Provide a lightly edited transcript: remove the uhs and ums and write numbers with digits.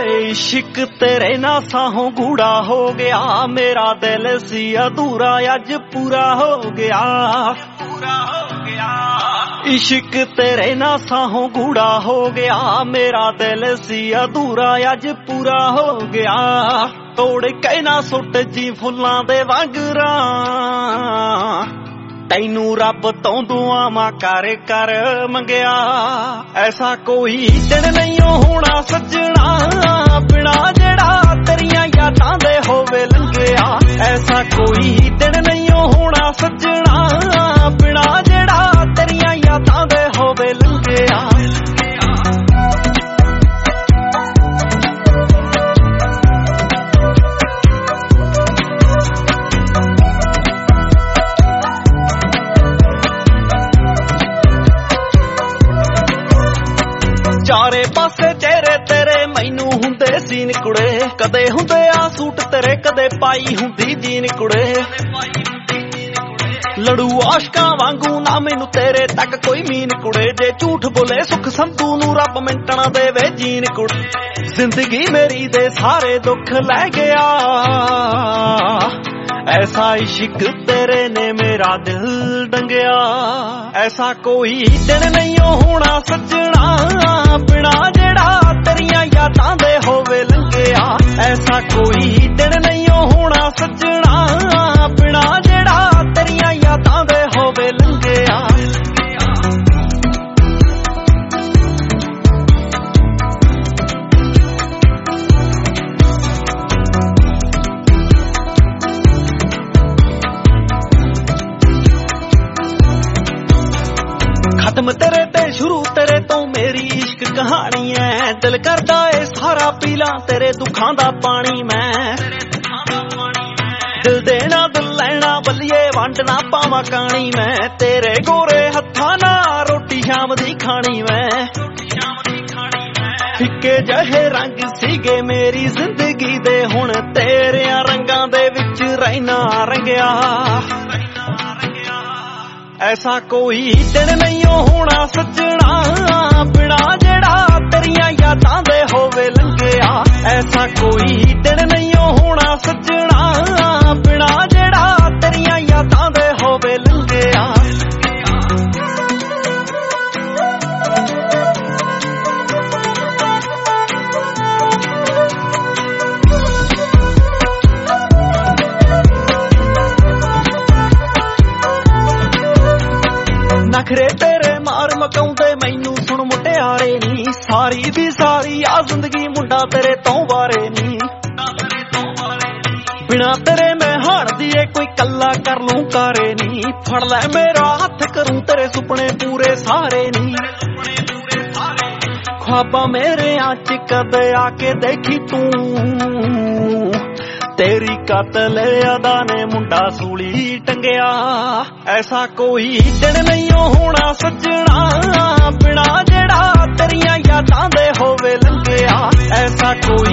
इश्क तेरे ना साहों गूढ़ा हो गया, मेरा दिल सी अधूरा अज पूरा हो गया, पूरा हो गया। इश्क तेरे ना साहों गूढ़ा हो गया, मेरा दिल सी अधूरा अज पूरा हो गया। तोड़ के ना सुट जी फुल्लां दे वांगरां, तैनू रब तो दुआवां कर कर मंगया। ऐसा कोई दिन नहीं होना सजना, बिना जेड़ा तेरियां यादां दे होवे लंघिया। ऐसा कोई दिन नहीं होना सजना, बिना जेड़ा तेरियां यादां दे होवे लंघिया। चारे पासे चेहरे तेरे मैनू हुंदे सीन कुड़े, कदे हुंदे आ सूट तेरे कदे पाई हुंदी जीन कुड़े। लड़ू आशकां वांगू ना मैनू तेरे तक कोई मीन कुड़े, जे झूठ बोले सुख संधू नू रब मिंटना देवे जीन कुड़े। जिंदगी मेरी दे सारे दुख लै गया, ऐसा इश्क तेरे ने मेरा दिल डंगया। ऐसा कोई दिन नहीं होना सजना, बिना जेड़ा तेरियां यादां दे होवे लंघिया। ऐसा कोई दिन नहीं होना सजना, बिना जेड़ा तेरियां यादां दे होवे लंघिया। खत्म तेरे ते शुरू तेरे तो मेरी इश्क कहानी है, दिल करदा ए सारा पीला तेरे दुखां दा पानी। मैं दिल देना दिल लैना बल्लिए वंडना पावा कानी। मैं तेरे गोरे हत्थां नाल रोटी शाम दी खानी। मैं फिक्के जहे रंग सीगे मेरी जिंदगी दे, हुण तेरियां रंगां दे विच रहना रंगिया। ऐसा कोई दिन नहीं होना सजना, बिना जेड़ा तेरियां यादां दे होवे लंघिया। ऐसा कोई दिन नहीं होना सजना, बिना जेड़ा तेरियां यादां दे होवे लंघिया। नखरे तेरे मार मकाउंदे मैनू सुन मुटियारे नी, सारी दी सारी आ जिंदगी मुंडा तेरे तो वारे नी। बिना तेरे मैं हार दिए कोई कल्ला कर लूं कारे नी, फड़ लै मेरा हथ करूं तेरे सुपने पूरे सारे नी। ख्वाबा मेरे आंच कदे आके देखी तू, तेरी कातल अदा ने मुंडा सूली टंगया। ऐसा कोई दिन नहीं होना सजना, बिना जेड़ा तेरियां यादां दे होवे लंघिया। ऐसा कोई